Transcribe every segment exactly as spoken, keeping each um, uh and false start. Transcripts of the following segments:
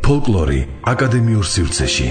ფოლკლორი აკადემიურ სივრცეში.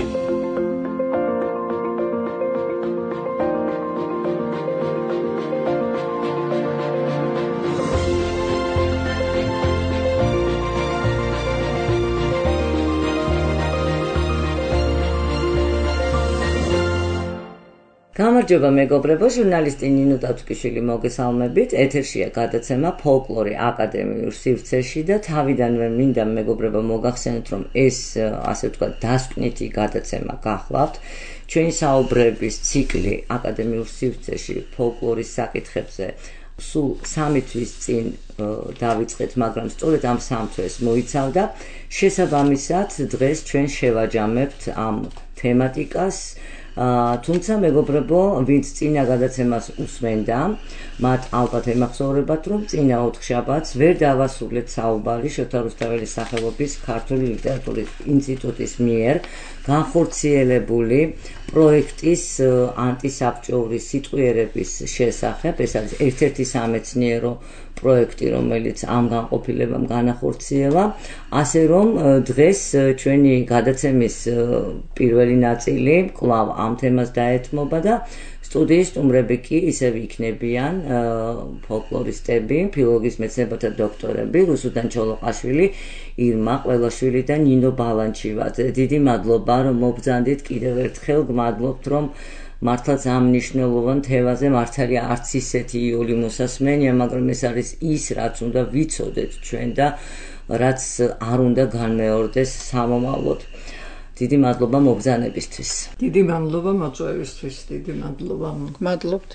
გამარჯობა მეგობრებო, ჟურნალისტი ნინო ტავტკიშვილი მოგესალმებით. ეთერშია გადაცემა ფოლკლორი აკადემიურ სივრცეში და თავიდანვე მინდა მეგობრებო მოგახსენოთ, რომ ეს ასე ვთქვათ დასკვნითი გადაცემა გახლავთ. ჩვენი საუბრების ციკლი აკადემიურ სივრცეში ფოლკლორის საკითხებზე სულ სამი თვის წინ დავიწყეთ, მაგრამ სწორედ ამ სამ თვეს მოიცავდა. შესაბამისად, დღეს ჩვენ შევაჯამებთ ამ თემატიკას. თუმცა მეგობრებო, ვინც წინა გადაცემას უსმენდა, მათ ალბათ ემახსოვრებათ, რომ წინა ოთხშაბათს ვერ დავასრულეთ საუბარი შოთა რუსთაველის სახელობის ქართული ლიტერატურის ინსტიტუტის მიერ განხორციელებული პროექტის ანტისაბჭოური სიტყვიერების შესახებ. ეს არის ერთ-ერთი სამეცნიერო პროექტი, რომელიც ამ განყოფილებამ განახორციელა, ასე რომ დღეს ჩვენი გადაცემის პირველი ნაწილი კვლავ ამ თემას დაეთმობა და სტუდიის სტუმრები კი ისევ იქნებიან ფოლკლორისტები, ფილოლოგიის მეცნიერებათა დოქტორები, რუსუდან ჩოლოყაშვილი, ირმა ყველაშვილი და ნინო ბალანჩივაძე. დიდი მადლობა, რომ მობრძანდით, კიდევ ერთხელ გმადლობთ, რომ მართლაც ამ მნიშვნელოვან თემაზე მართალია არც ისეთი იული მოსასმენია, მაგრამ ეს არის ის, რაც უნდა ვიცოდეთ ჩვენ და რაც არ უნდა განმეორდეს სამომავლოდ. დიდი მადლობა მობრძანებისთვის. დიდი მადლობა მოწვევისთვის, დიდი მადლობა. მადლობთ.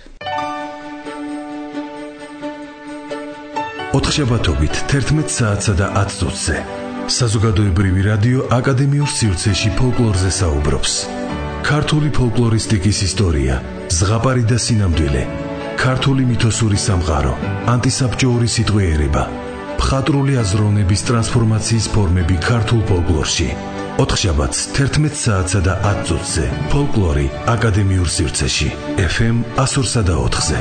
ოთხშაბათობით თერთმეტ საათსა და ათ წუთზე საზოგადოებრივი რადიო აკადემიურ სივრცეში ფოლკლორზე საუბრობს. ქართული ფოლკლორისტიკის ისტორია, ზღაპარი და სინამდვილე, ქართული მითოსური სამყარო, ანტისაბჭოური სიტყვიერება, მხატვრული აზროვნების ტრანსფორმაციის ფორმები ქართულ ფოლკლორში. ოთხშაბათს თერთმეტ საათსა და ათ წუთზე ფოლკლორი აკადემიურ სივრცეში ეფ ემ εκατო ორსა და ოთხზე.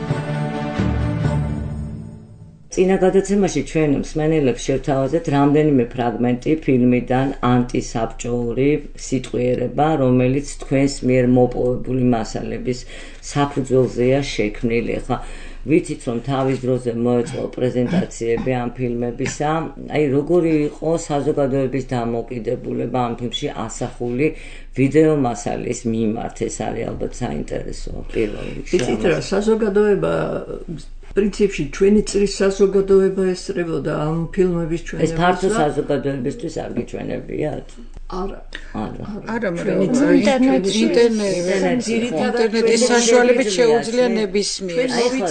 წინა გადაცემაში ჩვენ მსმენელებს შევთავაზეთ რამდენიმე ფრაგმენტი ფილმიდან ანტისაბჭოური სიტყვიერება, რომელიც თქვენს მიერ მოპოვებული მასალების საფუძველზეა შექმნილი. ხა ვიცით, რომ თავის დროზე მოეწყო პრეზენტაციები ამ ფილმებისა. აი, როგორი იყო საზოგადოების დამოკიდებულება ამ ფილმში ასახული ვიდეო მასალის მიმართ? ეს არის ალბათ საინტერესო პირველ რიგში. ვიცით რა, საზოგადოება პრინციპში ჩვენი წრის საზოგადოება ესწრებოდა ამ ფილმების ჩვენებას. ეს ფართო საზოგადოებისთვის არ გიჩვენებიათ? არა. არა. არა, მაგრამ ინტერნეტში ინტერნეტის საშუალებით შეუძლია ნებისმიერ.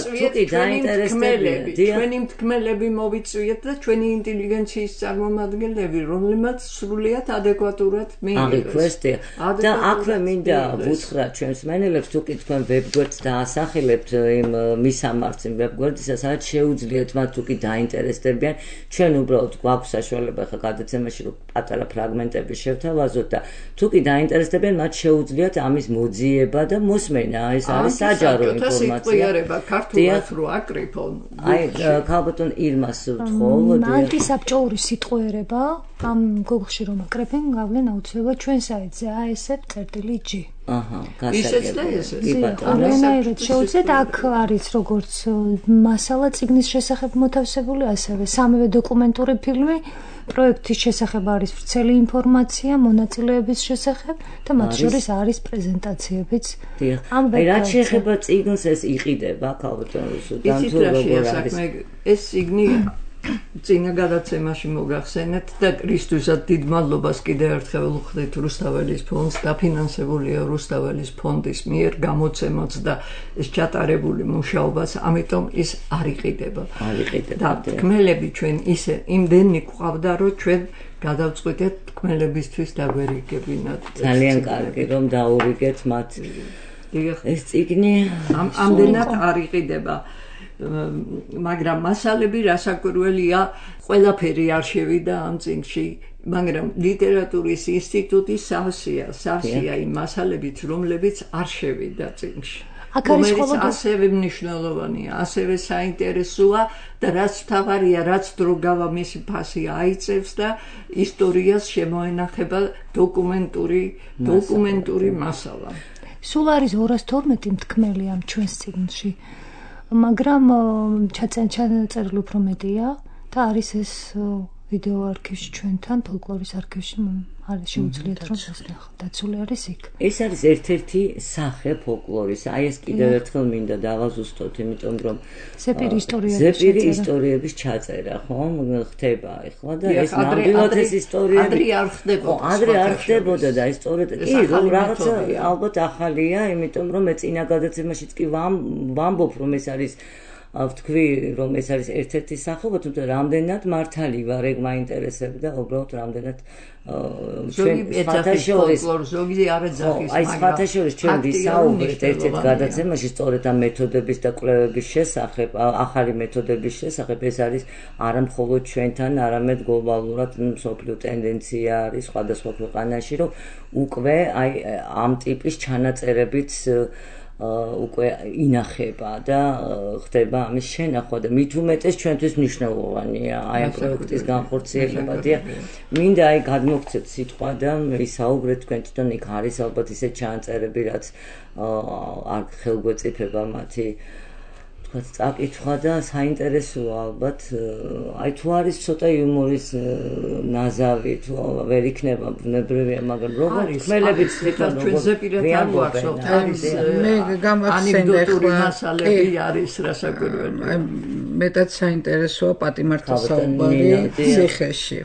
ჩვენი მთქმელები მოვიწვიეთ და ჩვენი ინტელიგენციის წარმომადგენლები, რომლებმაც სრულიად ადეკვატურად მიიღეს. და აქვე მინდა ვუთხრათ ჩვენს მსმენელებს, თუ კი თქვენ ვებგვერდს დაასახელებთ იმ მისამართს იმ ვებგვერდისა, სადაც შეუძლიათ მათ თუ კი დაინტერესდებიან, ჩვენ უბრალოდ გვაქვს საშუალება ხა გადაცემაში რომ პატარა ფრაგმენტები შევთავაზოთ და თუ კი დაინტერესდებიან, მათ შეუძლიათ ამის მოძიება და მოსმენა. ეს არის საჯარო ინფორმაცია. ქართულად რო აკრიფონ. აი, ქალბატონ ირმას ვთხოვ. ანტისაბჭოური სიტყვიერება ამ გუგლში რომ აკრეფენ, გავლენ აუცილებლად ჩვენ საიტზე a s f წერტილი g. აჰა, ისეც და ესეც. ამერად შეუძლიათ, აქ არის როგორც მასალა წიგნის შესახებ მოთავსებული, ასევე სამივე დოკუმენტური ფილმი. პროექტის შესახებ არის ვრცელი ინფორმაცია მონაწილეების შესახებ და მათ შორის არის პრეზენტაციებიც. ამ აი რაც შეეხება წიგნს, ეს იყიდება ქალბატონ რუსუდან თუ როგორ არის? ეს წიგნი წინა გადაცემაში მოგახსენეთ და კრისტუსად დიდ მადლობას კიდევ ერთხელ ვუხდით რუსთაველის ფონდს, დაფინანსებულია რუსთაველის ფონდის მიერ გამოცემაც და ეს ჩატარებული მუშაობას, ამიტომ ის არ იყიდება. არ იყიდება. და თქმელები ჩვენ ისე იმდენი გვყავდა, რომ ჩვენ გადავწყვიტეთ თქმელებისთვის დაგვერიგებინათ. ძალიან კარგი, რომ დაურიგეთ მათ. ეს წიგნი ამდენად არ იყიდება. მაგრამ მასალები რასაკვირველია, ყველაფერი არ შევიდა ამ წიგნში, მაგრამ ლიტერატურის ინსტიტუტის სავსეა, სავსეა იმ მასალებით, რომლებიც არ შევიდა წიგნში. რომელიც ასევე მნიშვნელოვანია, ასევე საინტერესოა და რაც თავარია, რაც დრო გავა მისი ფასი აიწევს და ისტორიას შემოენახება დოკუმენტური დოკუმენტური მასალა. სულ არის ორას თორმეტი მთქმელი ამ ჩვენს წიგნში, მაგრამ ჩაწერილი უფრო მეტია და არის ეს ვიდეო არქივში ჩვენთან, ფოლკლორის არქივში არის შეუძლიათ რომ დაცული არის იქ. ეს არის ერთ-ერთი სახე ფოლკლორის. აი ეს კიდევ ერთხელ მინდა დავაზუსტოთ, იმიტომ რომ ზეპირი ისტორიების ზეპირი ისტორიების ჩაწერა, ხო, ხდება ახლა და ეს ნამდვილად ეს ისტორიები ადრე არ ხდებოდა. ადრე არ ხდებოდა და ეს სწორედ კი რომ რაღაცა ალბათ ახალია, იმიტომ რომ მე წინა გადაცემაშიც კი ვამბობ რომ ეს არის ვთქვი რომ ეს არის ერთ-ერთი სახეობა, თუმცა რამდენად მართალი ვარ, ეგ მაინტერესებდა, უბრალოდ რამდენად ჩვენ ფათაშორის ზოგი არ ეძახის, აი ფათაშორის ჩვენ ვისაუბრეთ ერთ-ერთ გადაცემაში სწორედ ამ მეთოდების და კვლევების შესახებ, ახალი მეთოდების შესახებ, ეს არის არა მხოლოდ ჩვენთან, არამედ გლობალურად მსოფლიო ტენდენცია არის სხვადასხვა ქვეყანაში, რომ უკვე აი ამ ტიპის ჩანაწერებით უკვე ინახება და ხდება ამის შენახვა და მით უმეტეს ჩვენთვის მნიშვნელოვანია აი ამ პროექტის განხორციელება და მინდა აი გადმოგცეთ სიტყვა და ვისაუბრეთ თქვენ თვითონ იქ არის ალბათ ისე ჩანაწერები რაც არ ხელგვეწიფება მათი წაკითხვა და საინტერესოა ალბათ აი თუ არის ცოტა იუმორის ნაზავი თუ ვერ იქნება ბუნებრივია მაგრამ როგორ ხმელებიც თვითონ ჩვენზე პირად არ გვაქვს არის მე გამახსენე ახლა მასალები არის რასაკვირველი აი მეტად საინტერესოა პატიმართა საუბარი ციხეში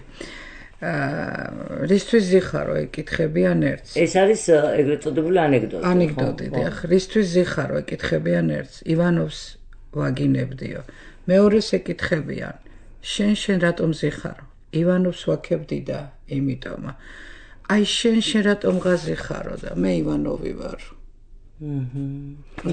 რისთვის ზიხარო ეკითხებიან ერთს ეს არის ეგრეთ წოდებული ანეკდოტი ანეკდოტი დიახ რისთვის ზიხარო ეკითხებიან ერთს ივანოვს ვაგინებდიო მეორეს ეკითხებიან შენ შენ რატომ ზიხარო ივანოვს ვაქებდი და იმიტომ აი შენ შენ რატომ გაზიხარო და მე ივანოვი ვარ აჰა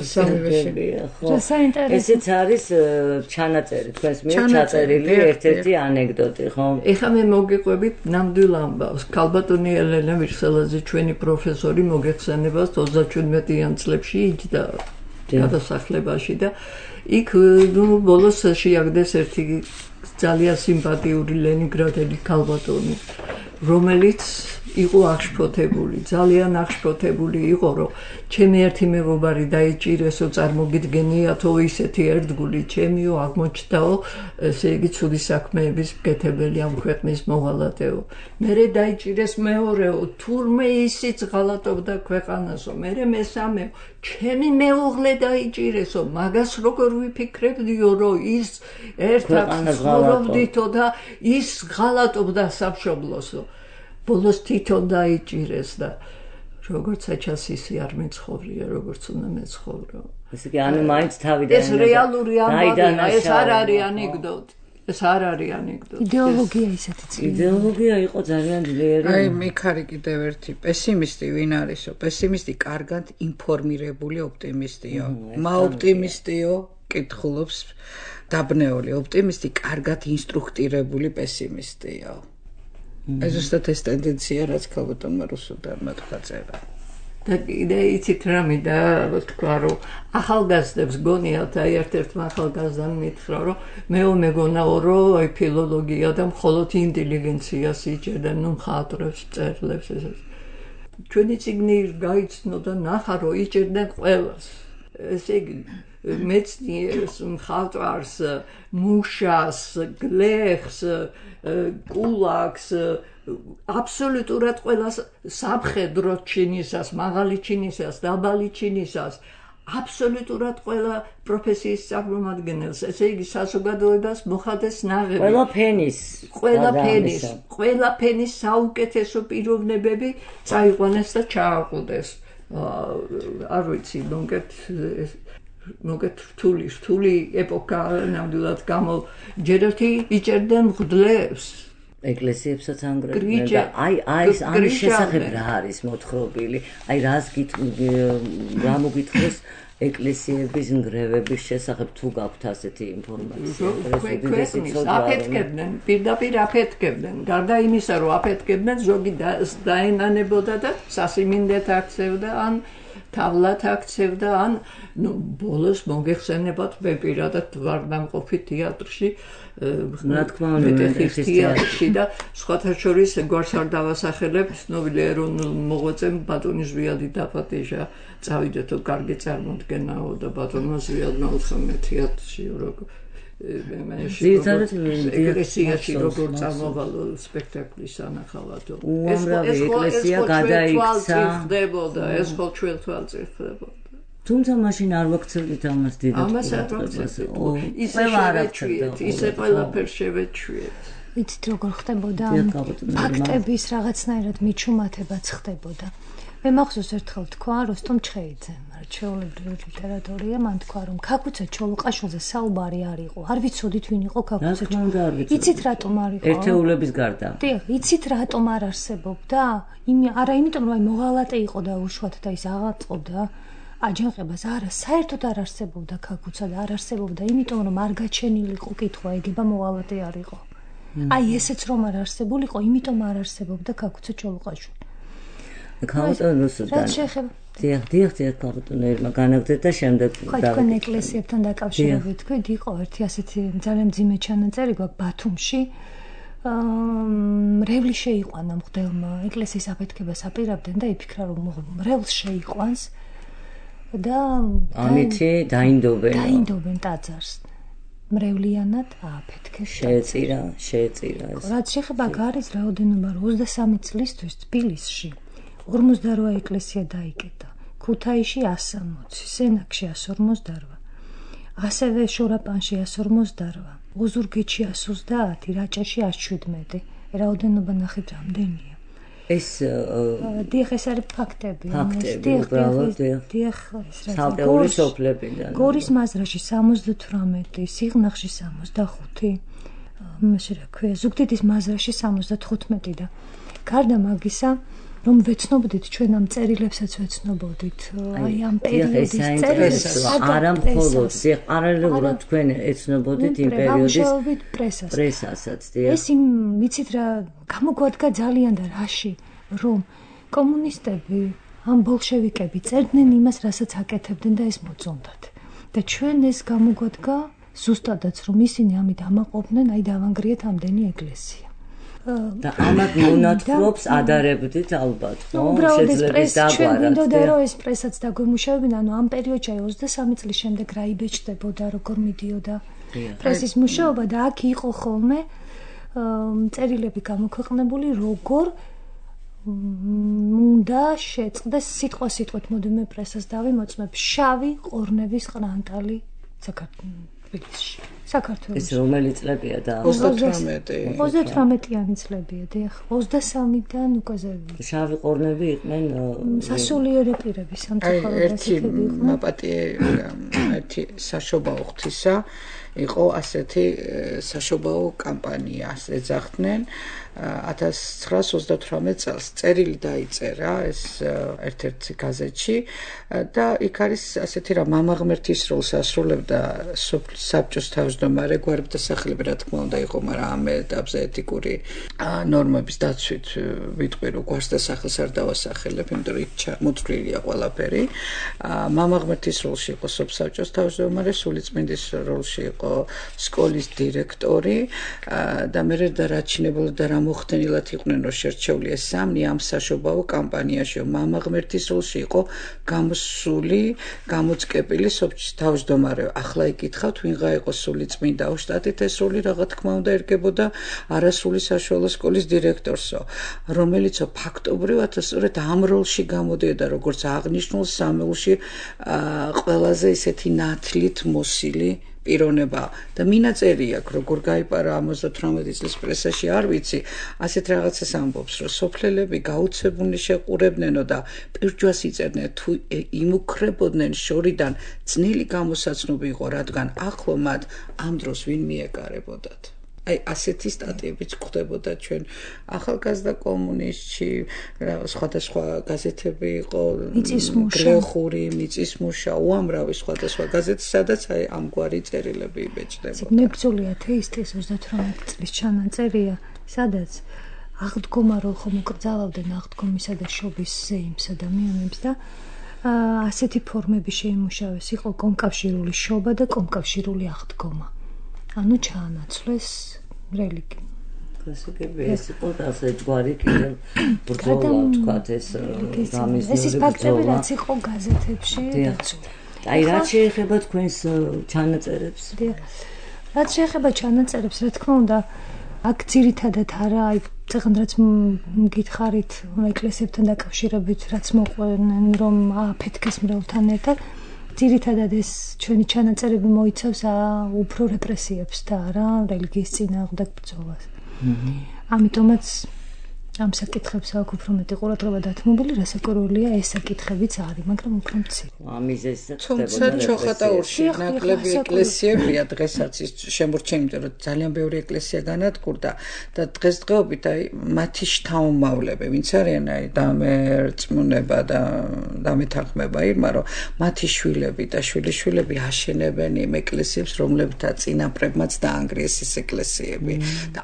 ესეც არის ჩანაწერი თქვენს მიერ ჩაწერილი ერთ-ერთი ანეკდოტი ხო ეხლა მე მოგიყვებით ნამდვილ ამბავს ქალბატონი ელენა ვირსელაძე ჩვენი პროფესორი მოგეხსენებათ ოცდაჩვიდმეტიან წლებში იჯდა გადასახლებაში და იქ ნუ ბოლოს შეაგდეს ერთი ძალიან სიმპათიური ლენინგრადელი ქალბატონი რომელიც იყო აღშფოთებული ძალიან აღშფოთებული იყო რომ ჩემი ერთი მეგობარი დაიჭირესო წარმოგიდგენიათო ისეთი ერთგული ჩემიო აღმოჩნდაო ესე იგი ცუდი საქმეების მკეთებელი ამ ქვეყნის მოღალატეო მერე დაიჭირეს მეორეო თურმე ისიც ღალატობდა ქვეყანასო მერე მესამეო ჩემი მეუღლე დაიჭირესო მაგას როგორ ვიფიქრებდიო რომ ის ერთად ცხოვრობდითო და ის ღალატობდა სამშობლოსო ბოლოს თვითონ დაიჭირეს და როგორც საჩას ისე არ მეცხოვრია როგორც უნდა მეცხოვრო ესე იგი ანუ მაინც თავიდან ეს რეალური ამბავია ეს არ არის ანეკდოტი ეს არ არის ანეკდოტი იდეოლოგია ისეთი წილი იდეოლოგია იყო ძალიან ძლიერი აი მიქარი კიდევ ერთი პესიმისტი ვინ არისო პესიმისტი კარგად ინფორმირებული ოპტიმისტიო მა ოპტიმისტიო კითხულობს დაბნეული ოპტიმისტი კარგად ინსტრუქტირებული პესიმისტიო ეს ზუსტად ეს ტენდენცია რაც ქალბატონმა რუსუდანმა თქვა წერა და კიდე იცით რამე და თქვა რომ ახალგაზრდებს გონიათ აი ერთ-ერთმა ახალგაზრდამ მითხრა რომ მეო მეგონაო რომ აი ფილოლოგია და მხოლოდ ინტელიგენციას იჭერდნენ ნუ მხატვრებს წერლებს ეს ჩვენი წიგნი გაიცნო და ნახა რომ იჭერდნენ ყველას ესე იგი მეცნიერს, მხატვარს, მუშას, გლეხს, კულაკს, აბსოლუტურად ყველას სამხედრო ჩინისას, მაღალი ჩინისას, დაბალი ჩინისას, აბსოლუტურად ყველა პროფესიის წარმომადგენელს, ესე იგი საზოგადოებას მოხდეს ნაღები. ყველა ფენის, ყველა ფენის, ყველა ფენის საუკეთესო პიროვნებები წაიყვანეს და ჩააყუდეს. არ ვიცი, მოგეთ მოგეთ რთული, რთული ეპოქა ნამდვილად გამო ჯერ ერთი იჭერდნენ მღვდლებს ეკლესიებსაც ანგრევდნენ და აი აი ამის შესახებ რა არის მოთხრობილი აი რას რა მოგითხრეს ეკლესიების ნგრევების შესახებ თუ გაქვთ ასეთი ინფორმაცია აფეთქებდნენ პირდაპირ აფეთქებდნენ გარდა იმისა რომ აფეთქებდნენ ზოგი დაენანებოდა და სასიმინდეთ აქცევდა ან თავლად აქცევდა ან ნუ ბოლოს მოგეხსენებათ მე პირადად ვარ დამყოფი თეატრში რა თქმა უნდა თეატრში და სხვათა შორის გვარს არ დავასახელებ ცნობილი ეროვნულ მოღვაწემ ბატონი ზვიადი დაპატიჟა წავიდეთო კარგი წარმოდგენაო და ბატონმა ზვიადმა უთხრა მე თეატრში როგორ ეკლესიაში როგორ წამოვალო სპექტაკლის ანახავადო უამრავი ეკლესია გადაიქცა ხდებოდა ეს ხო ჩვენ თვალწინ ხდებოდა თუმცა მაშინ არ ვაქცევდით ამას დიდად ამას არ ვაქცევდით ისე შევეჩვიეთ ისე ყველაფერს შევეჩვიეთ იცით როგორ ხდებოდა ფაქტების რაღაცნაირად მიჩუმათებაც ხდებოდა მე მახსოვს ერთხელ თქვა როსტომ ჩხეიძემ ჩვეულებრივი ლიტერატურია მან თქვა რომ ქაკუცა ჩოლოყაშვილზე საუბარი არ იყო არ ვიცოდით ვინ იყო ქაკუცა ჩოლოყაშვილი იცით რატომ არ იყო ერთეულების გარდა დიახ იცით რატომ არ არსებობდა იმი არა იმიტომ რომ აი მოღალატე იყო და უშუალოდ და ის აღაწყობდა აჯანყებას არა საერთოდ არ არსებობდა ქაკუცა და არ არსებობდა იმიტომ რომ არ გაჩენილიყო კითხვა ეგება მოღალატე არ იყო აი ესეც რომ არ არსებულიყო იმიტომ არ არსებობდა ქაკუცა ჩოლოყაშვილი ქალბატონ რუსუდან დიახ დიახ დიახ ქალბატონ ერმა განაგრძეთ და შემდეგ ხო თქვენ ეკლესიებთან დაკავშირებით თქვით იყო ერთი ასეთი ძალიან მძიმე ჩანაწერი გვაქვს ბათუმში მრევლი შეიყვანა მღვდელმა ეკლესიის აფეთქებას აპირებდნენ და იფიქრა რომ მრევლს შეიყვანს და ამითი დაინდობენ დაინდობენ ტაძარს მრევლიანად ააფეთქეს შეეწირა შეეწირა ეს რაც შეხება გარის რაოდენობა ოცდასამი წლისთვის თბილისში ორმოცდარვა ეკლესია დაიკეტა ქუთაისში ასამოცი სენაკში ასი ორმოცდარვა ასევე შორაპანში ასი ორმოცდარვა ოზურგეთში ასი ოცდაათი რაჭაში ასი შვიდმეტი რაოდენობა ნახეთ რამდენია ეს დიახ ეს არის ფაქტები ფაქტები უბრალოდ დიახ ეს რა ცალკეული სოფლებიდან გორის მაზრაში სამოცდათვრამეტი სიღნაღში სამოცდახუთი მაშინ რა ქვია ზუგდიდის მაზრაში სამოცდათხუთმეტი და გარდა მაგისა რომ ვეცნობდით ჩვენ ამ წერილებსაც ვეცნობოდით აი ამ პერიოდის წერილებს არა მხოლოდ პარალელურად თქვენ ეცნობოდით იმ პერიოდის პრესას პრესასაც დიახ ეს იმ ვიცით რა გამოგვადგა ძალიან და რაში რომ კომუნისტები ამ ბოლშევიკები წერდნენ იმას რასაც აკეთებდნენ და ეს მოწონდათ და ჩვენ ეს გამოგვადგა ზუსტადაც რომ ისინი ამით ამაყობდნენ აი დავანგრიეთ ამდენი ეკლესია და ამათ მონათხრობს ადარებდით ალბათ ხო შეძლებს დაგვარად გვინდოდა რომ ეს პრესაც დაგვემუშავებინა ანუ ამ პერიოდში ოცდასამი წლის შემდეგ რა იბეჭდებოდა როგორ მიდიოდა პრესის მუშაობა და აქ იყო ხოლმე წერილები გამოქვეყნებული როგორ უნდა შეწყდეს სიტყვა სიტყვით მოდიმე პრესას დავიმოწმებ შავი ყორნების ყრანტალი საქართველოში საქართველოს ეს რომელი წლებია და ოცდათვრამეტიანი წლებია დიახ ოცდასამიდან უკაზე შავი ყორნები იყვნენ სასულიერო პირების სამწუხაროდ ერთი მაპატიე ერთი საშობაო ღვთისა იყო ასეთი საშობაო კამპანია ეძახდნენ ათას ცხრაას ოცდათვრამეტ წელს წერილი დაიწერა ეს ერთ-ერთი გაზეთში და იქ არის ასეთი რა მამაღმერთის როლს ასრულებდა საბჭოს თავმჯდომარე გვარები და სახელები რა თქმა უნდა იყო მაგრამ ამ ეტაპზე ეთიკური ნორმების დაცვით ვიტყვი რომ გვარს და სახელს არ დავასახელებ იმიტომ რომ იქ მოთვლილია ყველაფერი მამაღმერთის როლში იყო სოფსაბჭოს თავმჯდომარე სულიწმინდის როლში იყო სკოლის დირექტორი და მე და რაჩინებულა და რა მოხდენილად იყვნენ რომ შერჩეული ეს სამი ამ საშობაო კამპანიაში მამაღმერთის როლში იყო გამოსული გამოწყებილი სოფჭის თავმჯდომარე ახლა იკითხავთ ვინღა იყო სულიწმინდა უშტატით ეს როლი რა თქმა უნდა ერგებოდა არასრული საშუალო სკოლის დირექტორსო რომელიც ფაქტობრივად სწორედ ამ როლში გამოდიოდა როგორც აღნიშნულ სამეულში ყველაზე ისეთი ნათლით მოსილი პიროვნება და მინაწერი აქვს როგორ გაიპარა ოცდათვრამეტი წლის პრესაში არ ვიცი ასეთ რაღაცას ამბობს რომ სოფლელები გაუცებულნი შეყურებდნენო და პირჯვას იწერდნენ თუ იმუქრებოდნენ შორიდან ძნელი გამოსაცნობი იყო რადგან ახლო მათ ამ დროს ვინ მიეკარებოდათ აი ასეთი სტატიებიც გვხდებოდა ჩვენ ახალგაზრდა კომუნისტში სხვადასხვა გაზეთები იყო გრეხური მიწისმუშა უამრავი სხვადასხვა გაზეთი სადაც აი ამგვარი წერილები იბეჭდებოდა მებრძოლი ათეისტის ოცდათვრამეტი წლის ჩანაწერია სადაც აღდგომა რომ ხომ უკრძალავდნენ აღდგომისა და შობის ზეიმს ადამიანებს და ასეთი ფორმები შეიმუშავეს, იყო კომკავშირული შობა და კომკავშირული აღდგომა. ანუ ჩაანაცვლეს რელიგია. კლასიკები ეს იყო ასე ჯვარი კიდევ ბრძოლა თქვათ ეს გამიზნული ეს ის ფაქტები რაც იყო გაზეთებში დაცული. აი რა შეეხება თქვენს ჩანაწერებს? რაც შეეხება ჩანაწერებს, რა თქმა უნდა, აქ ძირითადად არა, აი წეგნდაც მგითხარით ეკლესიებთან დაკავშირებით, რაც მოყვნენ რომ აფეთქეს მრევლთან ერთად, ძირითადად ეს ჩვენი ჩანაწერები მოიცავს უფრო რეპრესიებს და არა რელიგიის წინააღმდეგ ბრძოლას. ამიტომაც ამ საკითხებს აქვს უფრო მეტი ყურადღება დათმობილი, რასაკვირველია ეს საკითხებიც არის, მაგრამ უფრო მცირე. ამიზეს თუმცა ჩოხატაურში ნაკლები ეკლესიებია დღესაც ის შემორჩენილი, რომ ძალიან ბევრი ეკლესია განადგურდა და დღესდღეობით აი მათი შთამომავლები, ვინც არიან აი დამერწმუნება და დამეთანხმება irma, რომ მათი შვილები და შვილიშვილები აშენებენ იმ ეკლესიებს, რომლებთან წინაპრებმაც დაანგრიეს ეს ეკლესიები და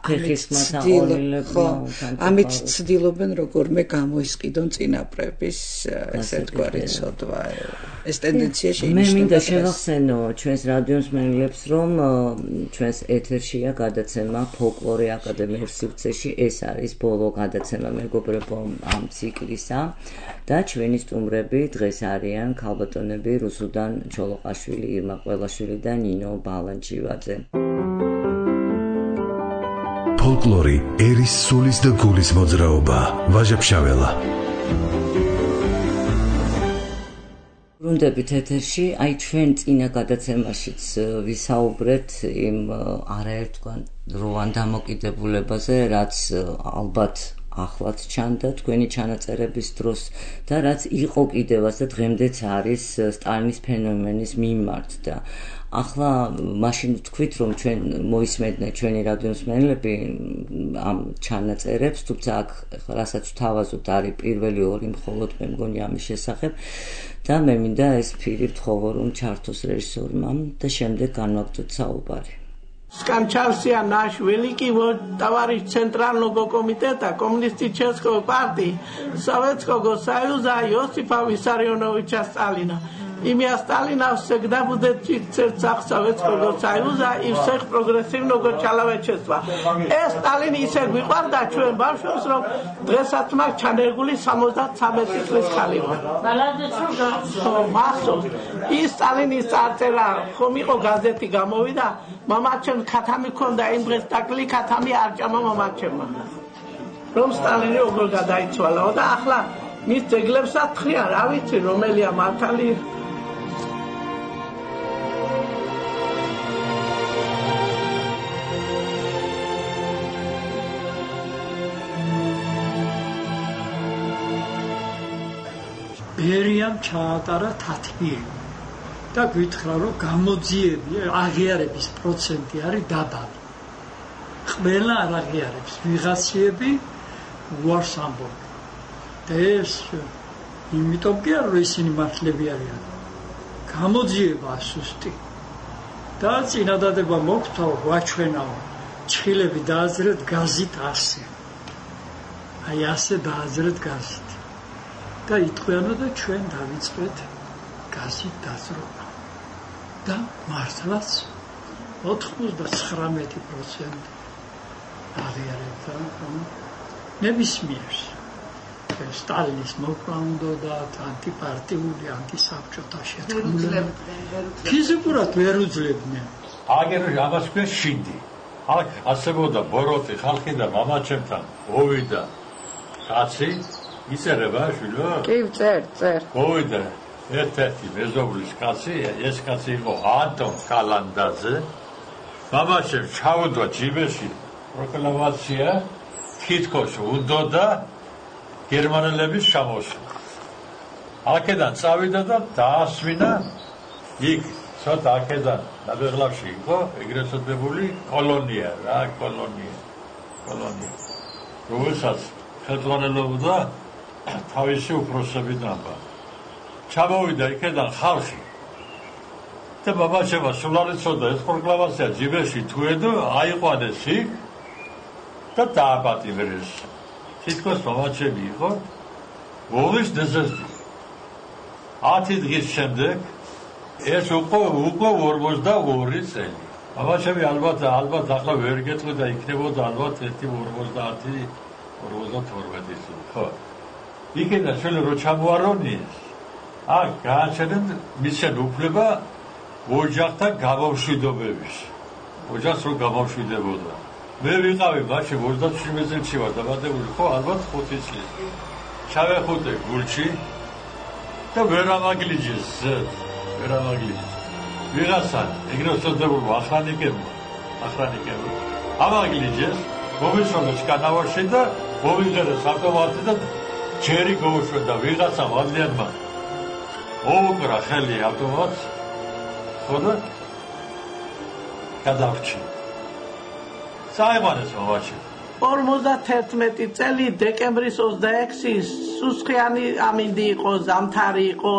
ამით ცდილობენ როგორმე გამოისყიდონ წინაპრების ესე თქვარი ცოდვა. ეს ტენდენცია შეინიშნება. მე მინდა შევახსენო ჩვენს რადიოს მენლებს, რომ ჩვენს ეთერშია გადაცემა ფოლკლორი აკადემიურ სივრცეში. ეს არის ბოლო გადაცემა მეგობრებო ამ ციკლისა და ჩვენი სტუმრები დღეს არიან ქალბატონები რუსუდან ჩოლოყაშვილი, ირმა ყველაშვილი და ნინო ბალანჩივაძე. ფოლკლორი ერის სულის და გულის მოძრაობა. ვაჟა-ფშაველა. ბრუნდებით ეთერში, აი ჩვენ წინა გადაცემაშიც ვისაუბრეთ იმ არაერთგვარ დროვან დამოკიდებულებაზე, რაც ალბათ ახლაც ჩანდა თქვენი ჩანაწერების დროს და რაც იყო კიდევაც და დღემდეც არის სტალინის ფენომენის მიმართ და ახლა მაშინ თქვით რომ ჩვენ მოისმენთ ჩვენი რადიოს მსმენელები ამ ჩანაწერებს, თუმცა აქ რასაც ვთავაზობთ არის პირველი ორი მხოლოდ მე მგონი ამის შესახებ და მე მინდა ეს ფირი ვთხოვო რომ ჩართოს რეჟისორმა და შემდეგ განვაგრძოთ საუბარი. Скончался наш великий товарищ Центрального комитета Коммунистической партии Советского Союза Иосифа Виссарионовича Сталина. Имя Сталина всегда будет в сердцах Советского Союза и всех прогрессивного человечества. Э Сталин и всех виყვარდა ჩვენ ბავშვებს რომ დღესაც მაგ ჩანერგული სამოცდათსამეტი წლის ხალი ვარ. მახსოვს ის სტალინის წარწერა ხომ იყო გაზეთი გამოვიდა მამაჩემ ქათამი ქონდა იმ დღეს ტაკლი ქათამი არ ჭამა მამაჩემმა რომ სტალინი როგორ გადაიცვალა და ახლა მის ძეგლებსაც თხრიან რა ვიცი რომელია მართალი ბერიამ ჩაატარა თათბირი და გითხრა რომ გამოძიები აღიარების პროცენტი არის დაბალი. ყველა არ აღიარებს ვიღაციები უარს ამბობენ. და ეს იმიტომ კი არა რომ ისინი მართლები არიან. გამოძიება სუსტი. და წინადადება მოგვცა ვაჩვენაო ჩხილები დააძრეთ გაზით ასე. აი ასე დააძრეთ გაზით. და იტყვიანო და ჩვენ დავიწყეთ გაზით დაზრობა. და მართლაც ოცდათხმეტი პროცენტი აღიარებდა რომ ნებისმიერს სტალინის მოკვლა უნდათ ანტიპარტიული ანტისაბჭოთა შეთქმულება ფიზიკურად ვერ უძლებდნენ. აგერ ამას ქვია შინდი. აქ არსებობდა ბოროტი ხალხი და მამაჩემთან მოვიდა კაცი იწერება შვილო? კი, წერ, წერ. მოვიდა ერთ-ერთი მეზობლის კაცი, ეს კაცი იყო ანტონ კალანდაძე. მამაჩემ ჩაუდვა ჯიბეში პროკლამაცია, თითქოს უნდოდა გერმანელების ჩამოსვლა. აქედან წავიდა და დაასვინა იქ ცოტა აქედან ნაბეღლავში იყო ეგრეთ წოდებული კოლონია რა, კოლონია. კოლონია. რომელსაც ხელმძღვანელობდა თავისი უფროსები ნაბა. ჩამოვიდა იქედან ხალხი. და მამაჩემმა სულ არ იცოდა ეს პროკლამაცია ჯიბეში თუ ედო აიყვანეს იქ და დააპატიმრეს. თითქოს მამაჩემი იყო ვოლის დეზერტი. ათი დღის შემდეგ ეს უკვე უკვე ორმოცდაორი წელი. ამაშები ალბათ ალბათ ახლა ვერ გეტყვი და იქნებოდა ალბათ ერთი ორმოცდაათი ორმოცდათორმეტი ხო. იქიდან ჩვენ რო ჩამოვარონიეს, აქ გააჩნდათ მისცენ უფლება ოჯახთან გამომშვიდობების. ოჯახს რო გამომშვიდებოდა. მე ვიყავი მაშინ ოცდაშვიდ წელში ვარ დაბადებული, ხო, ალბათ ხუთი წლის. ჩავეხუტე გულში და ვერ ამაგლიჯეს, ვერ ამაგლიჯეს. ვიღაცა ეგრეთ წოდებულ ახრანიკებმა, ახრანიკებმა ამაგლიჯეს, მომეშორდა სკანავარში და მოვიღერეს ავტომატი და ჯერი გაუშვდა ვიღაცა მადლიანმა. მოუკრა ხელი ავტომატს, ხო და გადავრჩი. საიმანეს მოვაჩი. ორმოცდათერთმეტი წელი დეკემბრის ოცდაექვსი სუსხიანი ამინდი იყო, ზამთარი იყო.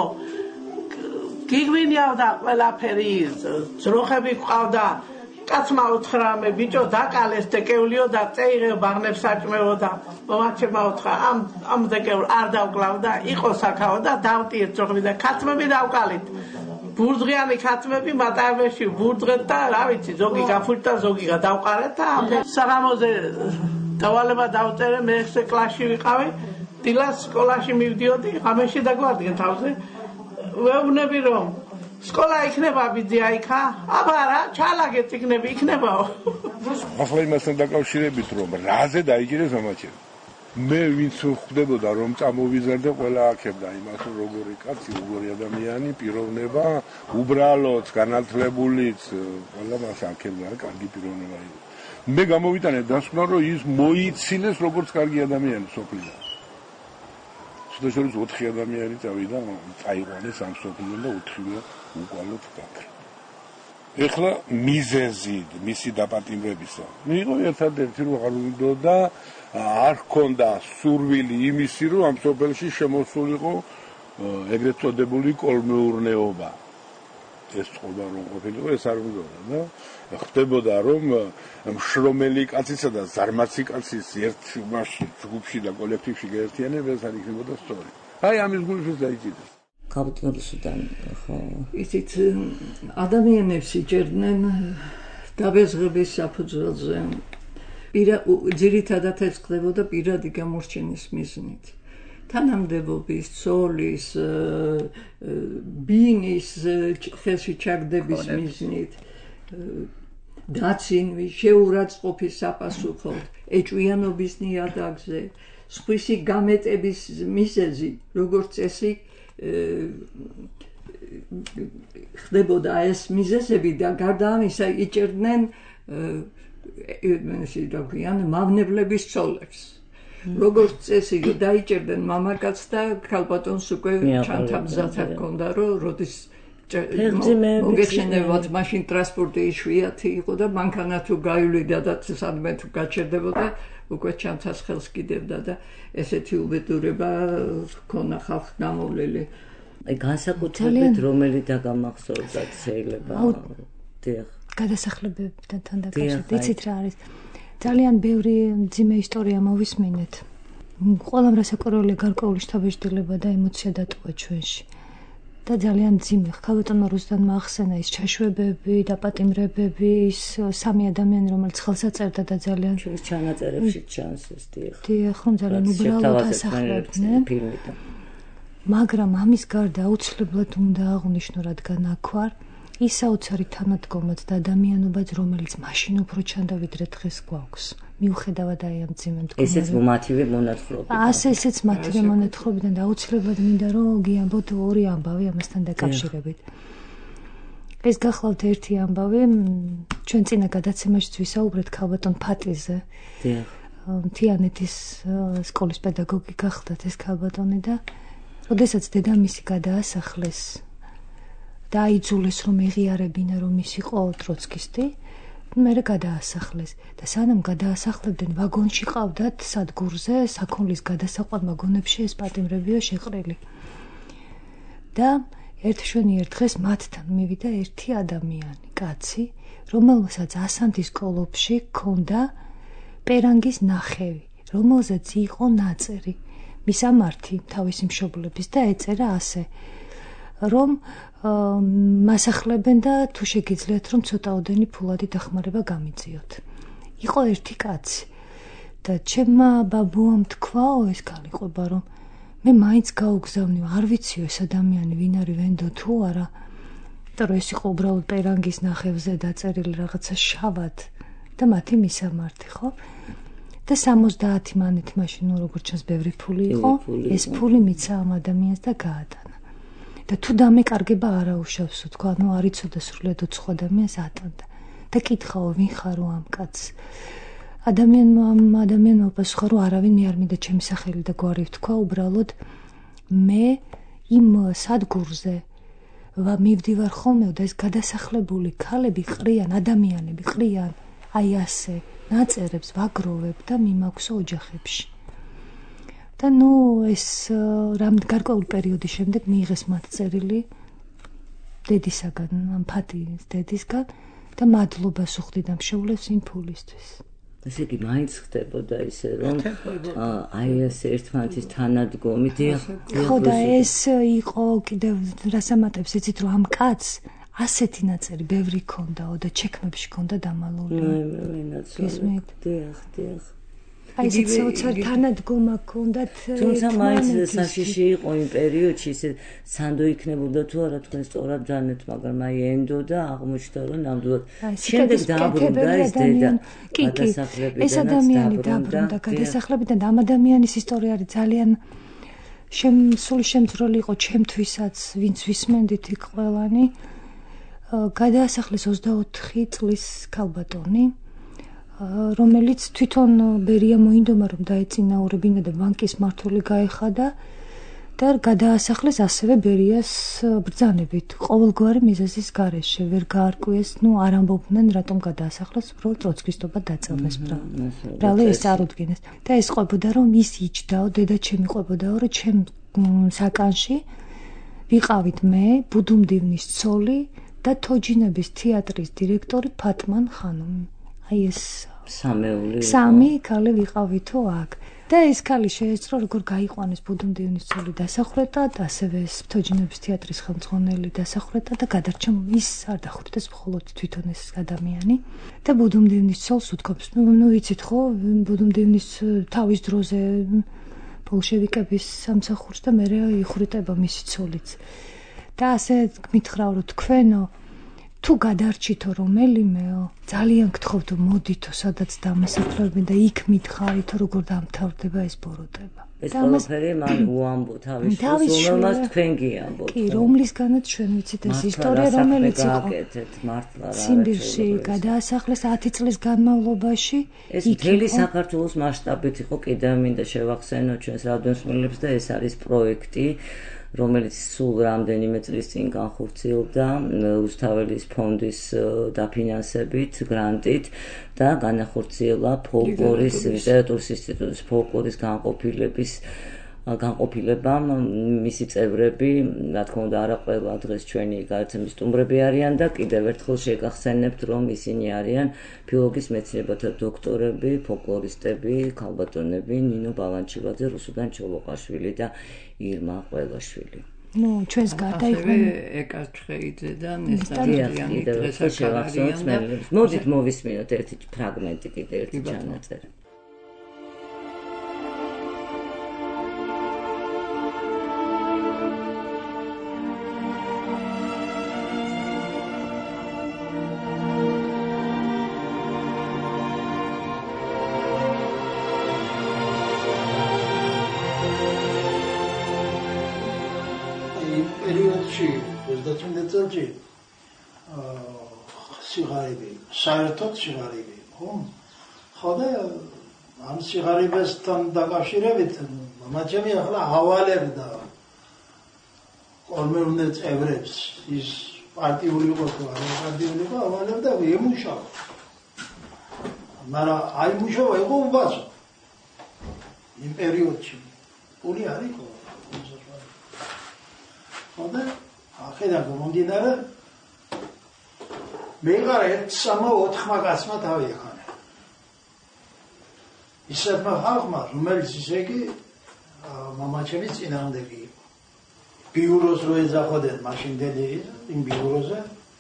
გიგვინიავდა ყველაფერი, ძროხები ყავდა. კაცმა უთხრა მე ბიჭო დაკალეს დეკევლიო და წეიღე ბაღნებს საჭმევოდა. მომაჩემა უთხრა ამ ამ დეკევლ არ დავკლავდა, იყო საქაო და დავტიეთ ძროხები და კაცმები დავკალით. ბურძღიანი ქათმები მატარებში ბურძღეთ და რა ვიცი ზოგი გაფუჭდა ზოგი გადავყარეთ და საღამოზე დავალება დავწერე მე ექვსე კლასში ვიყავი დილას სკოლაში მივდიოდი ღამეში დაგვარდგენ თავზე ვეუბნები რომ სკოლა იქნება ბიძია იქა აბა რა ჩალაგეთ იქნები იქნებაო ახლა იმასთან დაკავშირებით რომ რაზე დაიჭირეს ამაჩები მე ვინც ხვდებოდა რომ წამოვიზარდე ყველა აქებდა იმას როგორი კაცი როგორი ადამიანი პიროვნება უბრალოდ განათლებულიც ყველა მას აქებდა კარგი პიროვნება იყო მე გამოვიტანე დასკვნა რომ ის მოიცილეს როგორც კარგი ადამიანი სოფლიდან შესაძლოა ოთხი ადამიანი წავიდა წაიყვანეს ამ სოფლიდან და ოთხივე უკვალოდ გაქრა ეხლა მიზეზი მისი დაპატიმრებისა მიიღო ერთადერთი რომ არ უნდა არ ქონდა სურვილი იმისი რომ ამ სოფელში შემოსულიყო ეგრეთ წოდებული კოლმეურნეობა ეს წყობა რომ ყოფილიყო ეს არ უნდა და ხდებოდა რომ მშრომელი კაცისა და ზარმაცი კაცის ერთ მასში ჯგუფში და კოლექტივში გაერთიანება ეს არ იქნებოდა სწორი აი ამის გულშიც დაიჭირეს კაპიტალისთან ხო ისიც ადამიანებს იჭერდნენ დაბეზღების საფუძველზე პირა ძირითადად ეს ხდებოდა პირადი გამორჩენის მიზნით. თანამდებობის, ცოლის, ბინის ხელში ჩაგდების მიზნით, დაცინვის, შეურაცხყოფის საპასუხოდ, ეჭვიანობის ნიადაგზე, სხვისი გამეტების მიზეზი, როგორც წესი ხდებოდა ეს მიზეზები და გარდა ამისა იჭერდნენ ესე თქვენ მავნებლების ცოლებს როგორც წესი დაიჭერდნენ მამაკაც და ქალბატონს უკვე ჩანთამზად ჰქონდა რომ როდის მოგეხსენებათ მაშინ ტრანსპორტი იშვიათი იყო და მანქანა თუ გაივლიდა და სადმე თუ გაჩერდებოდა უკვე ჩანთას ხელს კიდევდა და ესეთი უბედურება ჰქონდა ხალხს გამოვლილი აი განსაკუთრებით რომელი დაგამახსოვრდათ შეიძლება დიახ გადასახლებებთან თან დაკავშირებით იცით რა არის ძალიან ბევრი ძიმე ისტორია მოვისმინეთ ყველამ რასაკვირველია გარკვეული შთაბეჭდილება და ემოცია დატოვა ჩვენში და ძალიან ძიმე ქალბატონმა რუსდანმა ახსენა ის ჩაშვებები და პატიმრებები ის სამი ადამიანი რომელიც ხელს აწერდა და ძალიან ჩანაწერებში ჩანს ეს დიახ დიახ ხომ ძალიან უბრალოდ ასახლებდნენ მაგრამ ამის გარდა აუცილებლად უნდა აღვნიშნო რადგან აქ ვარ ის საოცარი თანადგომაც და ადამიანობაც რომელიც მაშინ უფრო ჩანდა ვიდრე დღეს გვაქვს მიუხედავად აი ამ ძიმე მდგომარეობისა ესეც მათივე მონათხრობიდან ასე ესეც მათივე მონათხრობიდან და აუცილებლად მინდა რომ გიამბოთ ორი ამბავი ამასთან დაკავშირებით ეს გახლავთ ერთი ამბავი ჩვენ წინა გადაცემაშიც ვისაუბრეთ ქალბატონ ფატიზე დიახ მთიანეთის სკოლის პედაგოგი გახლდათ ეს ქალბატონი და როდესაც დედამისი გადაასახლეს და აიძულეს რომ ეღიარებინა რომ ის იყო ტროცკისტი, მერე გადაასახლეს და სანამ გადაასახლებდნენ ვაგონში ყავდათ სადგურზე საქონლის გადასაყვან ვაგონებში ეს პატიმრებიო შეყრილი. და ერთ შვენიერ დღეს მათთან მივიდა ერთი ადამიანი, კაცი, რომელსაც ასანთის კოლოფში ჰქონდა პერანგის ნახევი, რომელზეც იყო ნაწერი მისამართი თავისი მშობლების და ეწერა ასე რომ მას ახლებენ და თუ შეგიძლიათ რომ ცოტაოდენი ფულადი დახმარება გამიძიოთ. იყო ერთი კაცი და ჩემმა ბაბუამ თქვაო ეს ქალიყობა რომ მე მაინც გაუგზავნიო, არ ვიციო ეს ადამიანი ვინ არის ვენდო თუ არა. და რომ ეს იყო უბრალოდ პერანგის ნახევზე დაწერილი რაღაცა შავად და მათი მისამართი, ხო? და სამოცდაათი მანეთი მაშინ ნუ როგორც ჩანს ბევრი ფული იყო, ეს ფული მიცა ამ ადამიანს და გაატანა. და თუ დამეკარგება არა უშავს, თქვა, ნუ არ იცოდა სრულად უცხო ადამიანს ატანდა. და კითხაო, ვინ ხარო ამ კაცს? ადამიანმა ამ ადამიანმა უპასუხა, რომ არავინ მე არ მინდა ჩემი სახელი და გვარი ვთქვა, უბრალოდ მე იმ სადგურზე ვა მივდივარ ხოლმე და ეს გადასახლებული ქალები ყრიან, ადამიანები ყრიან, აი ასე ნაწერებს ვაგროვებ და მიმაქვსო ოჯახებში. და ნუ ეს რამ გარკვეული პერიოდის შემდეგ მიიღეს მათ წერილი დედისაგან, ამ ფატიის დედისგან და მადლობას უხდი და მშევლებს იმ ფულისთვის. ესე იგი მაინც ხდებოდა ისე რომ აი ეს ერთმანეთის თანადგომი დიახ. ხო და ეს იყო კიდევ რასამატებს იცით რომ ამ კაცს ასეთი ნაწერი ბევრი ქონდაო და ჩექმებში ქონდა დამალული. გისმით? დიახ, დიახ. აი ეს საოცარ თანადგომა ქონდათ. თუმცა მაინც საშიში იყო იმ პერიოდში ისე სანდო იქნებოდა თუ არა თქვენ სწორად ჯანეთ, მაგრამ აი ენდო და აღმოჩნდა რომ ნამდვილად შემდეგ დაბრუნდა ეს დედა გადასახლებიდან. ეს ადამიანი დაბრუნდა გადასახლებიდან და ამ ადამიანის ისტორია არის ძალიან შემსული შემძროლი იყო ჩემთვისაც, ვინც ვისმენდით იქ ყველანი. გადაასახლეს ოცდაოთხი წლის ქალბატონი, რომელიც თვითონ ბერია მოინდომა რომ დაეწინაურებინა და ბანკის მმართველი გაეხადა და გადაასახლეს ასევე ბერიას ბრძანებით. ყოველგვარი მიზეზის გარეშე ვერ გაარკვიეს, ნუ არ ამბობდნენ რატომ გადაასახლეს, უბრალოდ ტროცკისტობა დაწევნეს ბრალე ეს არ უდგინეს. და ეს ყვებოდა რომ ის იჯდაო, დედა ჩემი ყვებოდაო, რომ ჩემ საკანში ვიყავით მე, ბუდუმდივნის ცოლი და თოჯინების თეატრის დირექტორი ფატმან ხანუმი. აი ეს სამეული სამი ქალი ვიყავითო აქ. და ეს ქალი შეეცრო როგორ გაიყვანეს ბუდუმდივნის ცოლი დასახვრეტად, ასევე ეს თოჯინების თეატრის ხელმძღვანელი დასახვრეტად და გადარჩა ის არ დახვრიტეს მხოლოდ თვითონ ეს ადამიანი. და ბუდუმდივნის ცოლს უთქვამს, ნუ ვიცით ხო, ბუდუმდივნის თავის დროზე ბოლშევიკების სამსახურს და მე იხვრიტება მისი ცოლიც. და ასე გმითხრაო რომ თქვენო თუ გადარჩითო რომელიმეო, ძალიან გთხოვთ მოდითო სადაც დამასახლებენ და იქ მითხარითო როგორ დამთავრდება ეს ბოროტება. ეს ყველაფერი მან უამბო თავის რომელმაც თქვენ გიამბობთ. კი, რომლისგანაც ჩვენ ვიცით ეს ისტორია რომელიც იყო. ციმბირში გადაასახლეს ათი წლის განმავლობაში. ეს მთელი საქართველოს მასშტაბით იყო, კიდევ მინდა შევახსენო ჩვენს რადიოსმენელებს და ეს არის პროექტი, რომელიც სულ რამდენიმე წლის წინ განხორციელდა რუსთაველის ფონდის დაფინანსებით, გრანტით და განახორციელა ფოლკლორის ლიტერატურის ინსტიტუტის ფოლკლორის განყოფილების განყოფილებამ მისი წევრები, რა თქმა უნდა, არა ყველა დღეს ჩვენი გადაცემის სტუმრები არიან და კიდევ ერთხელ შეგახსენებთ, რომ ისინი არიან ფილოლოგიის მეცნიერებათა დოქტორები, ფოლკლორისტები, ქალბატონები, ნინო ბალანჩივაძე, რუსუდან ჩოლოყაშვილი და ირმა ყველაშვილი. ნუ ჩვენს გარდა იყო ეკა ჩხეიძე და ნესტარიანი დღესაკარიან. მოდით მოვისმინოთ ერთი ფრაგმენტი კიდე ერთი ჩანაწერი. წელში სიგარები, საერთოდ სიგარები, ხო? ხო და ამ სიგარებთან დაკავშირებით მამაჩემი ახლა ავალებდა კოლმეუნე წევრებს, ის პარტიული იყო თუ არა პარტიული იყო, ავალებდა ემუშავა. მაგრამ აი მუშავა იყო უბასო. იმ პერიოდში პული არ იყო. ხო და ახედან მომდინარე მეღარა ერთ სამოთხმა კაცმა თავი ეხანა. ისეთმა ხალხმა, რომელიც ისე იგი მამაჩემის წინააღმდეგი იყო. ბიუროს რო ეძახოდეთ მაშინ დედი იმ ბიუროზე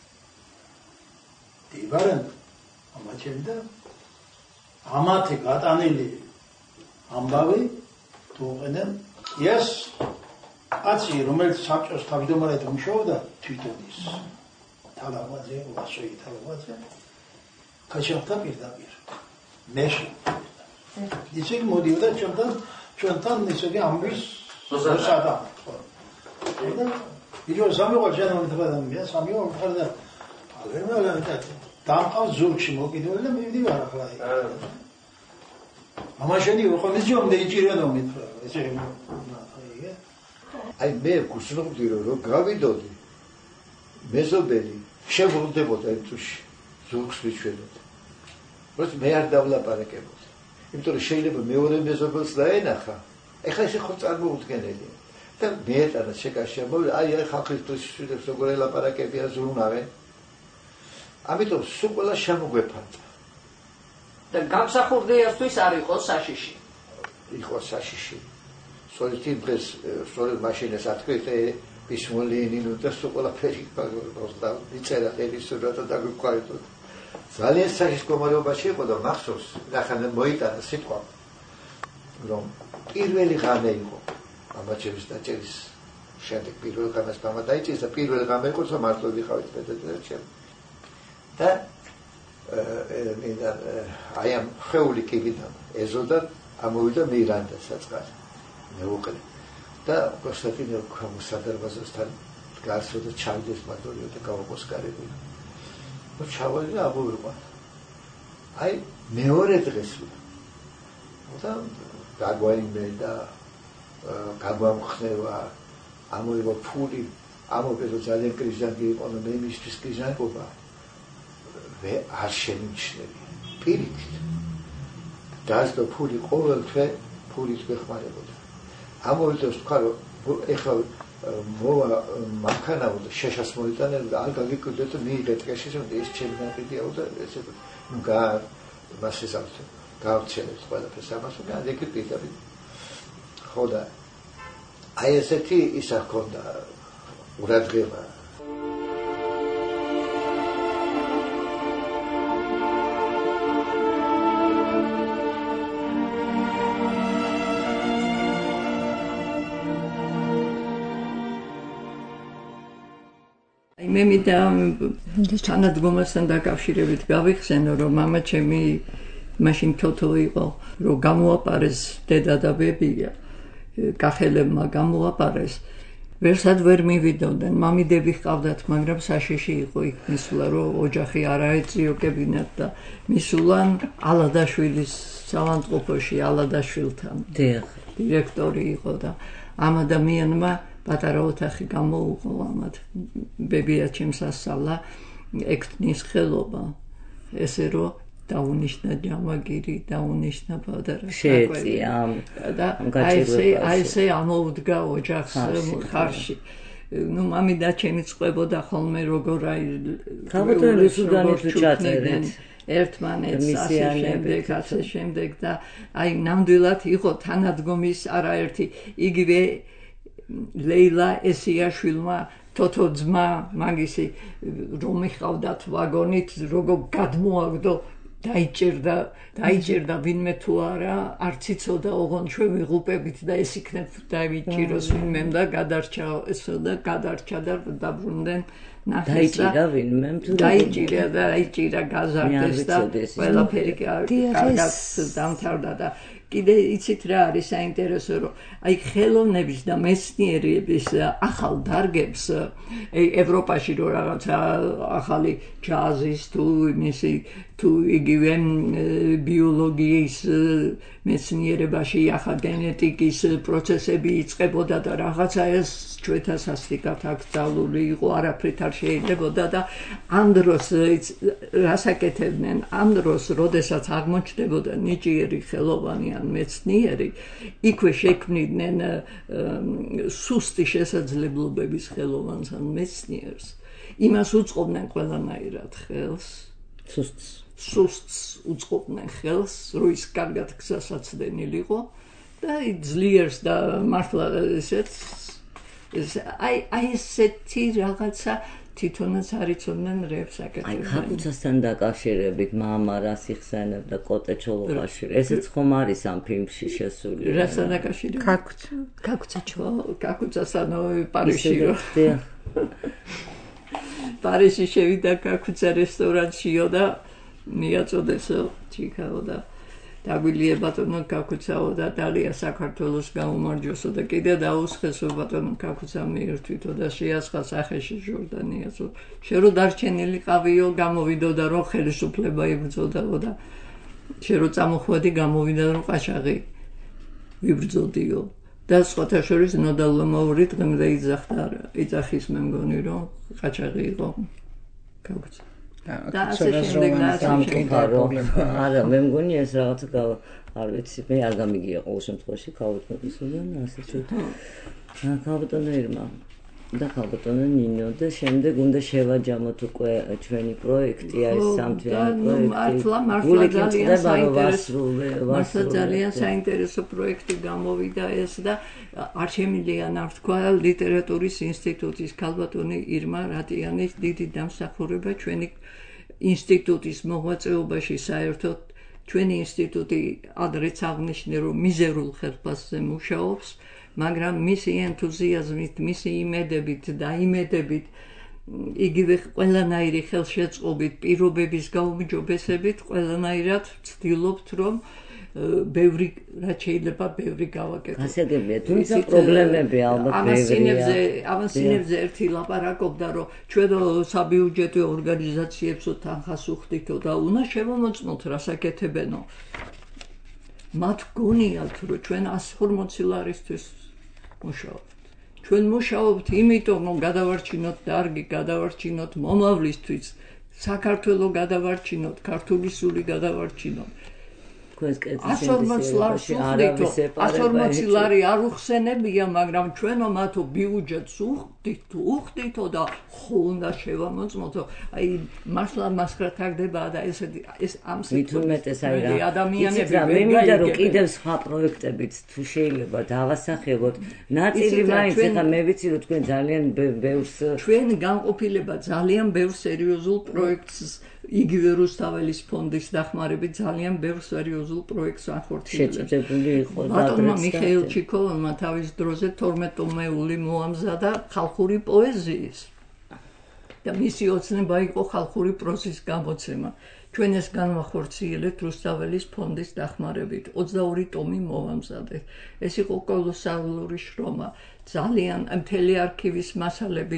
დიბარენ ამაჩემ და ამათი გატანილი ამბავი თუყენენ ეს აცი რომელიც საბჭოს თავმჯდომარედ მუშაობდა თვითონ ის თალავაძე ვასოი თალავაძე კაჩავთა პირდაპირ მეში ისე მოდიოდა ჩვენთან ჩვენთან ისე ამბის მოსადა და იო სამიო ჯანამ თბადამია სამიო ხარდა ალერმალა დამყავს ზურგში მოკიდული და მივდივარ ახლა ამაშენი ხომის ჯომ მეჭირანო მითხრა ესე აი მე გულსნობდი რომ გავიდოდი მეზობელი შევრდებოდა ეთუში ზურგს მიჩვენოთ როცა მე არ დავლაპარაკებოდი იმიტომ რომ შეიძლება მეორე მეზობელს დაენახა ეხლა ეს ხო წარმოუდგენელია და მე ეტანა შეკაშია მოვიდა აი აი ხალხისთვის შედებს როგორ ელაპარაკებია ზრუნავენ ამიტომ სულ ყველა შემოგვეფანტა და გამსახურდიასთვის არ იყო საშიში იყო საშიში სწორედ იმ დღეს სწორედ მაშინას ათქვით ბისმოლინინო და სულ ყველაფერი და იწერა ელისურა და დაგვიყვარეთო ძალიან საშიშ მდგომარეობაში იყო და მახსოვს ნახან მოიტანა სიტყვა რომ პირველი ღამე იყო ამაჩევის დაჭერის შემდეგ პირველ ღამეს გამადაიჭირეს და პირველ ღამე იყო რომ მარტო ვიყავით პედაგოგები ჩემ და მინდა აი ამ ხეული კიბიდან ეზოდა ამოვიდა მირანდა საწყარი მეუყრე და კონსტანტინე კომსადერბაზოსთან გასო და ჩავდეს მატორიო და გავაკოსკარები და ჩავალი და ამოვიყვა აი მეორე დღეს და გაგვაიმე და გაგვამხნევა ამოვიდა ფული ამოვიდა ძალიან კრიზანგი იყო და მე მისთვის კრიზანკობა ვე არ შემიჩნევი პირიქით დასდო ფული ყოველთვე ფულით მეხმარებოდა ამოვიდა თქვა რომ ეხლა მოვა მანქანაო და შეშას მოიტაնել და არ გაგიკვირდეთ და მიიღეთ კეში რომ ეს ჩემი ნაკიდიაო და ესე ნუ გა მასესავთ გავჩერეთ ყველაფერს ამას და აკეთე პირდაპირ ხო და აი ესეთი ისა ჰქონდა ურადღება მე მინდა თანადგომასთან დაკავშირებით გავიხსენო რომ მამა ჩემი მაშინ თოთო იყო რომ გამოაპარეს დედა და ბები კახელებმა გამოაპარეს ვერსად ვერ მივიდოდნენ მამიდები ჰყავდათ მაგრამ საშიში იყო იქ მისულა რომ ოჯახი არ აეწიოკებინათ და მისულან ალადაშვილის სავანტყოფოში ალადაშვილთან დირექტორი იყო და ამ ადამიანმა პატარა ოთახი გამოუყო ამათ ბებია ჩემს ასწავლა ექთნის ხელობა ესე რომ დაუნიშნა ჯამაგირი დაუნიშნა პატარა შეეწია და აი ესე აი ესე ამოვდგა ოჯახს ხარში ნუ მამიდა ჩემი წყვებოდა ხოლმე როგორ აი ხალხთან რუსუდანით ჩაწერეთ ერთმანეთს ასე შემდეგ ასე შემდეგ და აი ნამდვილად იყო თანადგომის არაერთი იგივე ლეილა ესიაშვილმა თოთო ძმა მაგისი რომ მიყავდათ ვაგონით როგორ გადმოაგდო დაიჭერდა დაიჭერდა ვინმე თუ არა არც იცოდა ოღონ ჩვენ ვიღუპებით და ეს იქნებ დაიჭიროს ვინმემ და გადარჩა ესო და გადარჩა და დაბრუნდნენ დაიჭირა ვინმემ თუ დაიჭირა და დაიჭირა გაზარდეს და ყველაფერი კარგად დამთავრდა და კიდე იცით რა არის საინტერესო რომ აი ხელოვნების და მეცნიერების ახალ დარგებს ევროპაში რო რაღაცა ახალი ჯაზის თუ იმისი თუ იგივე ბიოლოგიის მეცნიერებაში ახალ გენეტიკის პროცესები იწყებოდა და რაღაცა ეს ჩვენთან სასტიკად აკრძალული იყო არაფრით არ შეიძლებოდა და ამ დროს რასაკეთებდნენ ამ დროს როდესაც აღმოჩნდებოდა ნიჭიერი ხელოვანი ან მეცნიერი იქვე შექმნიდნენ სუსტი შესაძლებლობების ხელოვანს ან მეცნიერს იმას უწყობდნენ ყველანაირად ხელს სუსტს სუსტს უწყობდნენ ხელს რო ის კარგად გზასაცდენილიყო და ძლიერს და მართლა ესეც აი აი ესეთი რაღაცა თვითონაც არ იცოდნენ რეებს აკეთებდნენ. აი ქაკუცასთან დაკავშირებით მამა რას იხსენებდა კოტე ჩოლოყაშვილი. ესეც ხომ არის ამ ფილმში შესული. რასთან დაკავშირებით? ქაკუცა. ქაკუცა ჩოლო. ქაკუცასთან პარიზში რო. პარიზში შევიდა ქაკუცა რესტორანშიო და მიაწოდესო ჩიქაო და დაგვილია ბატონო ქაკუცაო და დალია საქართველოს გაუმარჯოსო და კიდე დაუსხესო ბატონო ქაკუცა მიერთვითო და შეასხა სახეში ჟორდანიასო შე რო დარჩენილი ყავიო გამოვიდოდა რომ ხელისუფლება იბრძოდაო და შე რო წამოხვედი გამოვიდა რომ ყაშაღი ვიბრძოდიო და სხვათა შორის ნოდალომაური დღემდე იძახდა იძახის მე მგონი რომ ყაჩაღი იყო ქაკუცა და ასე შემდეგ და არა მე მგონი ეს რაღაცა არ ვიცი მე არ გამიგია ყოველ შემთხვევაში ქალბატონისგან ასე ცოტა ქალბატონო ირმა და ქალბატონო ნინო და შემდეგ უნდა შევაჯამოთ უკვე ჩვენი პროექტი ეს სამთვიანი პროექტი მართლა ძალიან საინტერესო პროექტი გამოვიდა ეს და არ შემიძლია ნართქვა ლიტერატურის ინსტიტუტის ქალბატონი ირმა რატიანის დიდი დამსახურება ჩვენი ინსტიტუტის მოღვაწეობაში საერთოდ ჩვენი ინსტიტუტი ადრეც აღნიშნე რომ მიზერულ ხელფასზე მუშაობს მაგრამ მისი ენთუზიაზმით, მისი იმედებით და იმედებით იგივე ყველანაირი ხელშეწყობით, პირობების გაუმჯობესებით ყველანაირად ვცდილობთ რომ ბევრი რაც შეიძლება ბევრი გავაკეთოთ. გასაგებია, თუმცა პრობლემები ალბათ ბევრია. ამასინებზე ერთი ლაპარაკობდა რომ ჩვენ საბიუჯეტო ორგანიზაციებსო თანხას უხდითო და უნდა შევამოწმოთ რასაკეთებენო. მათ გონიათ რომ ჩვენ ასი ორმოცი ლარისთვის მუშაობთ. ჩვენ მუშაობთ იმიტომ რომ გადავარჩინოთ დარგი, გადავარჩინოთ მომავლისთვის, საქართველოს გადავარჩინოთ, ქართული სული გადავარჩინოთ. ასი ორმოცი ლარს უხდითო, ასი ორმოცი ლარი არ უხსენებია, მაგრამ ჩვენო მათო ბიუჯეტს უხდით, უხდითო და ხო უნდა შევამოწმოთო. აი მართლა მასხრა თარდება და ესეთი ეს ამ სიტუაციით ადამიანები მე მინდა რომ კიდევ სხვა პროექტებიც თუ შეიძლება დავასახელოთ. ნაწილი მაინც ეხა მე ვიცი რომ თქვენ ძალიან ბევრს ჩვენ განყოფილება ძალიან ბევრ სერიოზულ პროექტს იგივე რუსთაველის ფონდის დახმარებით ძალიან ბევრ სერიოზულ პროექტს ახორციელებთ. შეჭრებული იყო ბატონმა მიხეილ ჩიკოვმა თავის დროზე თორმეტ ტომეული მოამზადა ხალხური პოეზიის. და მისი ოცნება იყო ხალხური პროზის გამოცემა. ჩვენ ეს განვახორციელებთ რუსთაველის ფონდის დახმარებით. ოცდაორი ტომი მოვამზადეთ. ეს იყო კოლოსალური შრომა. ძალიან მთელი არქივის მასალები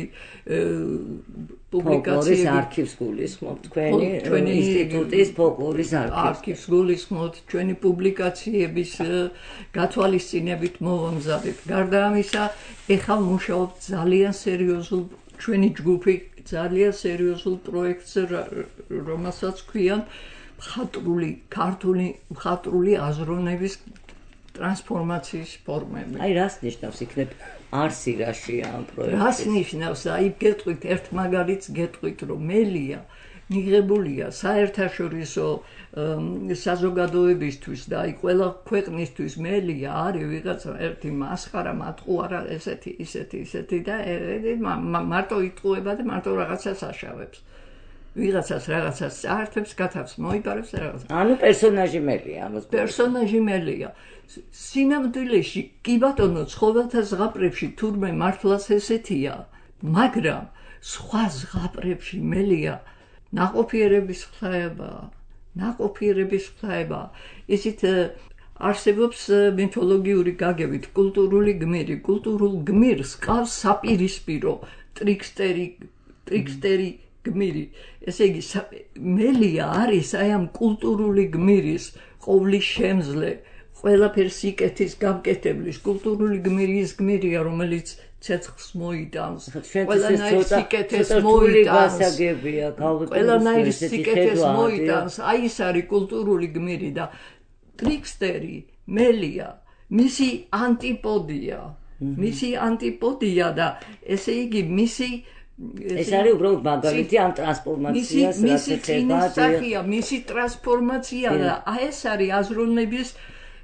პუბლიკაციები არქივს გულისხმობთ თქვენი ჩვენი ინსტიტუტის ფოლკლორის არქივს გულისხმობთ ჩვენი პუბლიკაციების გათვალისწინებით მოვამზადეთ. გარდა ამისა, ეხლა მუშაობთ ძალიან სერიოზულ ჩვენი ჯგუფი ძალიან სერიოზულ პროექტზე, რომელსაც ქვია მხატვრული ქართული მხატვრული აზროვნების ტრანსფორმაციის ფორმები. აი რას ნიშნავს იქნებ არსი რაშია ამ პროექტი? რას ნიშნავს? აი გეტყვით ერთ მაგალითს გეტყვით რომ მელია მიღებულია საერთაშორისო საზოგადოებისთვის და აი ყველა ქვეყნისთვის მელია არის ვიღაცა ერთი მასხარა მატყუარა ესეთი ისეთი ისეთი და მარტო იტყუება და მარტო რაღაცას აშავებს. ვიღაცას რაღაცას წაართებს, გათავს, მოიპარებს რაღაცა. ანუ პერსონაჟი მელია ამას. პერსონაჟი მელია. სინამდვილეში კი ბატონო ცხოველთა ზღაპრებში თურმე მართლაც ესეთია, მაგრამ სხვა ზღაპრებში მელია ნაყოფიერების ღვთაებაა, ნაყოფიერების ღვთაებაა. ისიც არსებობს მითოლოგიური გაგებით, კულტურული გმირი, კულტურულ გმირს ყავს საპირისპირო ტრიქსტერი, ტრიქსტერი გმირი. ესე იგი მელია არის აი ამ კულტურული გმირის ყოვლის შემძლე ყველაფერს იკეთის გამკეთებლის კულტურული გმირი ის გმირია რომელიც ცეცხლს მოიტანს ყველანაირ სიკეთეს მოიტანს ყველანაირ სიკეთეს მოიტანს აი ეს არის კულტურული გმირი და ტრიქსტერი მელია მისი ანტიპოდია მისი ანტიპოდია და ესე იგი მისი ეს არის უბრალოდ მაგალითი ამ ტრანსფორმაციას რაც ეხება მისი ტრანსფორმაცია და აი ეს არის აზროვნების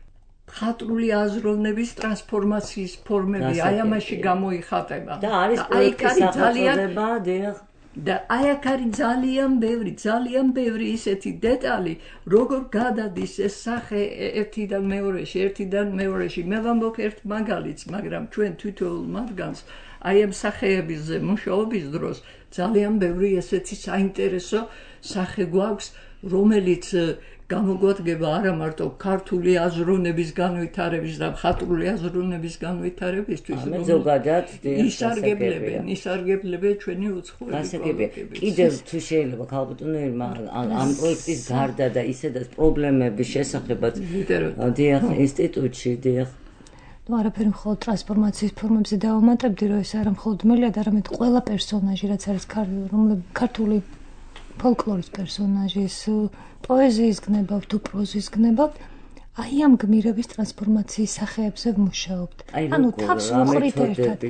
ხატრული აზროვნების ტრანსფორმაციის ფორმები აი ამაში გამოიხატება და არის პროექტის სახელწოდება დიახ და აი აქ არის ძალიან ბევრი ძალიან ბევრი ისეთი დეტალი როგორ გადადის ეს სახე ერთიდან მეორეში ერთიდან მეორეში მე ვამბობ ერთ მაგალითს მაგრამ ჩვენ თვითონ მათგანს აი ამ სახეების მუშაობის დროს ძალიან ბევრი ესეთი საინტერესო სახე გვაქვს რომელიც გამოგვადგება არა მარტო ქართული აზროვნების განვითარების და მხატვრული აზროვნების განვითარებისთვის, მაგრამ ზოგადად ისარგებლებენ, ისარგებლებენ ჩვენი უცხოელი გასაგებია. კიდევ თუ შეიძლება ქალბატონო ირმა ამ პროექტის გარდა და ისედაც პრობლემების შესახებაც დიახ ინსტიტუტში დიახ ну არაფერი მხოლოდ ტრანსფორმაციის ფორმებზე დავამატებდი რომ ეს არა მხოლოდ მელიად არამედ ყველა პერსონაჟი რაც არის ქართული ფოლკლორის პერსონაჟის პოეზიის გნებავთ თუ პროზის გნებავთ აი ამ გმირების ტრანსფორმაციის სახეებზე ვმუშაობთ ანუ თავს ვუყრით ერთად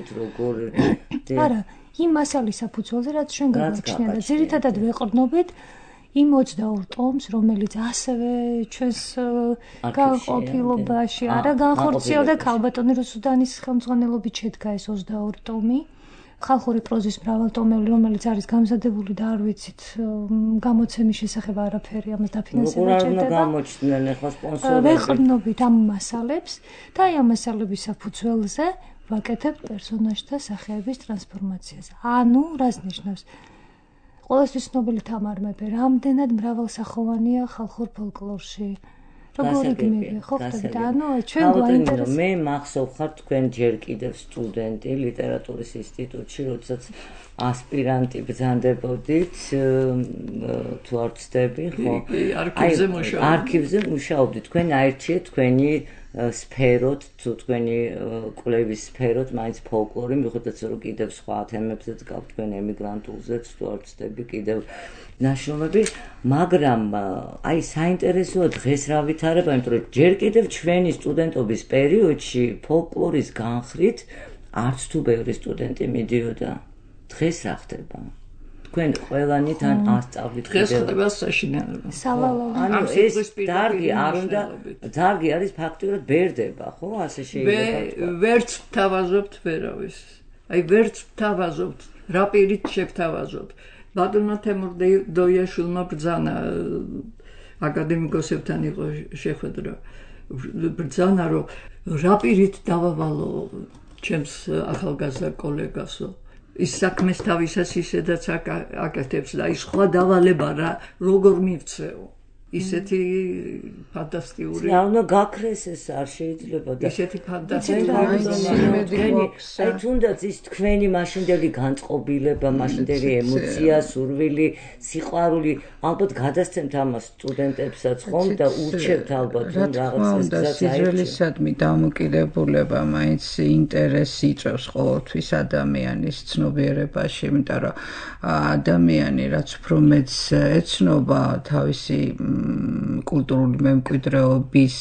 არა იმ მასალის საფუძველზე რაც ჩვენ გაგვაჩნია და ძირითადად ვეყრდნობით იმ ოცდაორ ტომს რომელიც ასევე ჩვენს განყოფილობაში არა განხორციელდა ქალბატონი რუსუდანის ხელმძღვანელობით შედგა ეს ოცდაორი ტომი ხალხური პროზის მრავალტომელი რომელიც არის გამზადებული და არ ვიცით გამოცემის შესახებ არაფერი ამას დაფინანსება ჭირდება. როგორ გამოჩნდნენ ახლა სპონსორები? ვეყრდნობით ამ მასალებს და აი ამ მასალების საფუძველზე ვაკეთებთ პერსონაჟთა სახეების ტრანსფორმაციას. ანუ რას ნიშნავს? ყოველთვის ცნობილი თამარ მეფე რამდენად მრავალსახოვანია ხალხურ ფოლკლორში. როგორი გმირია ხო ხტებით ანუ ჩვენ გვაინტერესებს მე მახსოვ ხარ თქვენ ჯერ კიდევ სტუდენტი ლიტერატურის ინსტიტუტში როდესაც ასპირანტი ბრძანდებოდით თუ არ ვცდები ხო არქივზე მუშაობდი არქივზე მუშაობდი თქვენ აირჩიეთ თქვენი სფეროთ თუ თქვენი კვლევის სფეროთ მაინც ფოლკლორი მიუხედავად რომ კიდევ სხვა თემებზეც გაქვთ თქვენ ემიგრანტულზეც თუ არ ვცდები კიდევ ნაშრომები მაგრამ აი საინტერესოა დღეს რა ვითარება იმიტომ რომ ჯერ კიდევ ჩვენი სტუდენტობის პერიოდში ფოლკლორის განხრით არც თუ ბევრი სტუდენტი მიდიოდა დღეს რა ხდება თქვენ ყველანი თან ასწავლით დღეს ხდება საშინაო სავალალო ანუ ეს დარგი არ უნდა დარგი არის ფაქტიურად ბერდება ხო ასე შეიძლება ვერც თავაზობთ ვერავის აი ვერც თავაზობთ რა პირით შევთავაზობთ ბატონმა თემურ დოიაშვილმა ბრძანა აკადემიკოსებთან იყო შეხვედრა ბრძანა რომ რა პირით დავავალო ჩემს ახალგაზრდა კოლეგასო ის საქმეს თავისას ისედაც აკეთებს და ის სხვა დავალება რა როგორ მივცეო ისეთი ფანტასტიკური რა უნდა გაქრეს ეს არ შეიძლება და ისეთი ფანტასტიკური აი თუნდაც ის თქვენი მაშინდელი განწყობილება მაშინდელი ემოცია სურვილი სიყვარული ალბათ გადასცემთ ამას სტუდენტებსაც ხომ და ურჩევთ ალბათ რომ რაღაცას გასაძლისადმი დამოკიდებულება მაინც ინტერესი იწვევს ყოველთვის ადამიანის ცნობიერებაში იმიტომ რომ ადამიანი რაც უფრო მეც ეცნობა თავისი კულტურული მემკვიდრეობის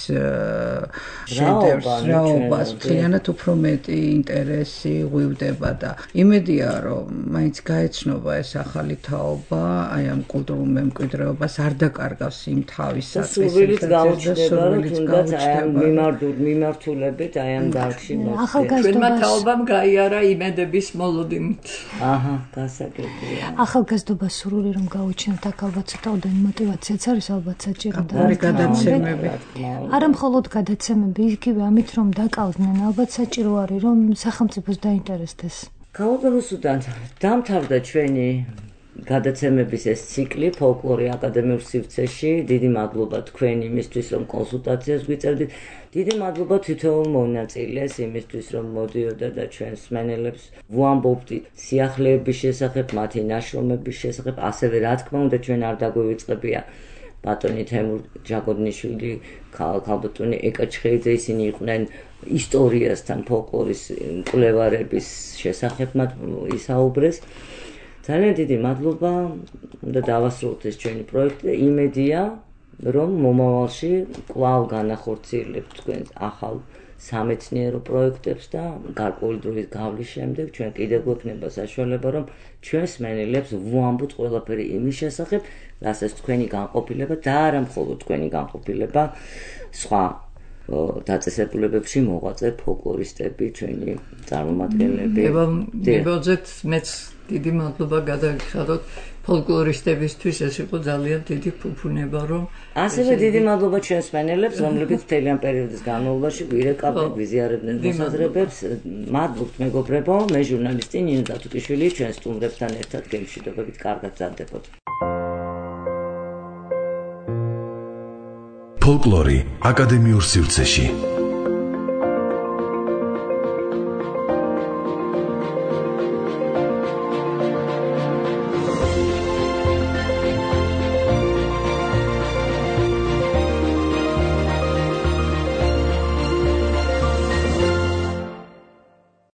შედევრს რაობას მთლიანად უფრო მეტი ინტერესი ღვივდება და იმედია რომ მაინც გაეცნობა ეს ახალი თაობა აი ამ კულტურულ მემკვიდრეობას არ დაკარგავს იმ თავის საწყისით გაუჩნდება რომ თუნდაც აი ამ მიმართულ მიმართულებით აი ამ დარგში ჩვენმა თაობამ გაიარა იმედების მოლოდინით აჰა გასაგებია ახალგაზრდობა სურვილი რომ გაუჩინოთ აქ ალბათ ცოტა მოტივაციაც არის ალბათ საჭირო და გადაცემები არა მხოლოდ გადაცემები იგივე ამით რომ დაკავდნენ ალბათ საჭირო არის რომ სახელმწიფოს დაინტერესდეს ქალბატონოსთან დამთავრდა ჩვენი გადაცემების ეს ციკლი ფოლკლორი აკადემიურ სივრცეში დიდი მადლობა თქვენ იმისთვის რომ კონსულტაციას გვიწევდით დიდი მადლობა თითოეულ მონაწილეს იმისთვის რომ მოდიოდა და ჩვენს მენელებს ვუამბობდით სიახლეების შესახებ მათი ნაშრომების შესახებ ასევე რა თქმა უნდა ჩვენ არ დაგვივიწყებია ბატონი თემურ ჯაგოდნიშვილი ქალბატონი ეკაჩხეიძე ისინი იყვნენ ისტორიასთან ფოლკლორის მკვლევარების შესახებ მათ ისაუბრეს ძალიან დიდი მადლობა უნდა დავასრულოთ ეს ჩვენი პროექტი და იმედია რომ მომავალში კვლავ განახორციელებთ თქვენ ახალ სამეცნიერო პროექტებს და გარკვეული დროის გავლის შემდეგ ჩვენ კიდევ გვექნება საშუალება რომ ჩვენს მენელებს ვუამბოთ ყველაფერი იმის შესახებ რასაც თქვენი განყოფილება და არა მხოლოდ თქვენი განყოფილება სხვა დაწესებულებებში მოღვაწე ფოლკლორისტები, ჩვენი წარმომადგენლები. მებოძეთ მეც დიდი მადლობა გადაგიხადოთ ფოლკლორისტებისთვის, ეს იყო ძალიან დიდი ფუფუნება, რომ ასევე დიდი მადლობა ჩვენს მენელებს, რომლებიც მთლიან პერიოდის განმავლობაში გვირეკავდნენ, გვიზიარებდნენ მოსაზრებებს. მადლობთ მეგობრებო, მე ჟურნალისტი ნინო დათუკიშვილი, ჩვენ სტუმრებთან ერთად გემშვიდობებით კარგად გზადდებოდ. ფოლკლორი აკადემიურ სივრცეში.